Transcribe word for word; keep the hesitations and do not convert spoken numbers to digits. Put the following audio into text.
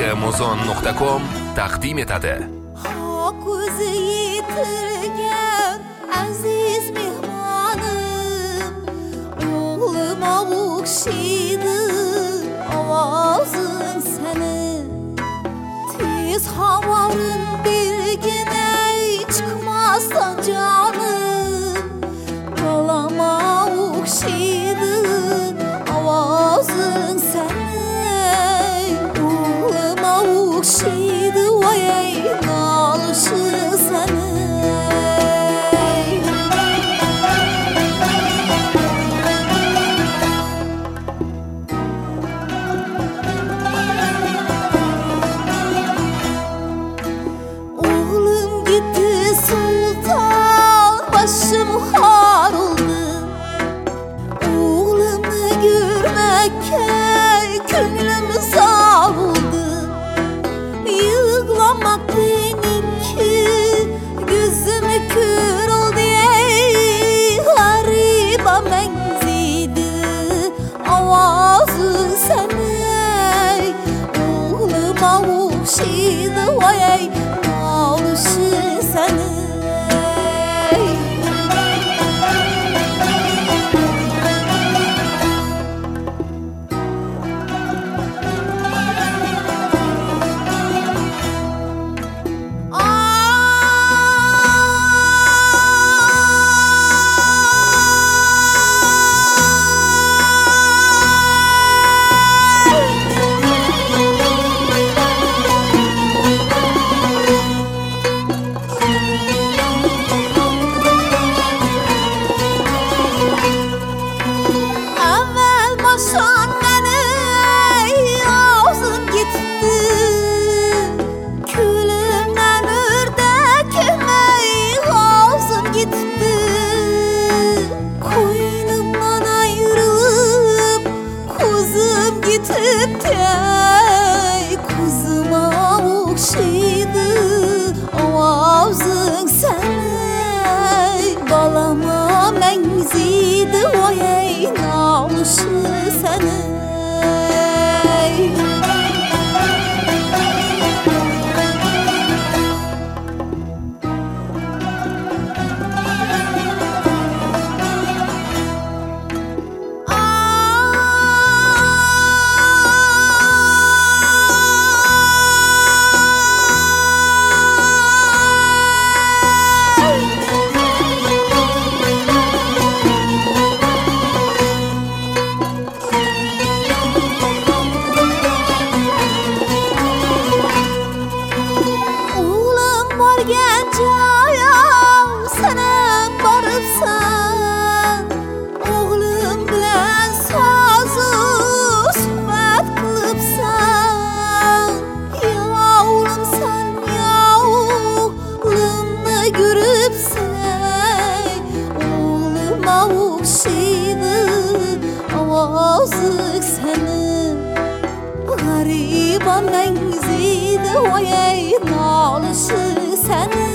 amazon nuqta com taqdim etadi. Haq o'zi yetirgan aziz mehmonim, o'g'lima o'xshaydi ovozing seni. Tez xabarin bergina chiqmasdan jonim, bolama o'xshaydi ovozing seni. O'g'lima o'xshaydi voy nolishi seni. O'g'lim gitti sulton, boshim xor oldi. O'g'limni ko'rmakka ko'nglim zor oldi. Yig'lamak meniki ko'zimni ko'r oldi. G'ariba mangziydi ovozing seni. O'g'lima o'xshaydi voy nolishi seni. Avval boshonmani og'zim ketdi. Ko'limdan o'rdak kelmay og'zim ketdi. Qo'ynimdan ayrilib ko'zim ketibdi. Ko'zima o'xshaydi ovozing seni. Bolama mangziydi voy nolishi seni. O'g'lim borgan joya sana boribsan. O'g'lim bilan so'zu suhbat qilibsan. Ya o'g'limsan, ya o'g'limni ko'ribsan. O'g'lima o'xshaydi ovozing seni. G'ariba mangziydi voy nolishi seni.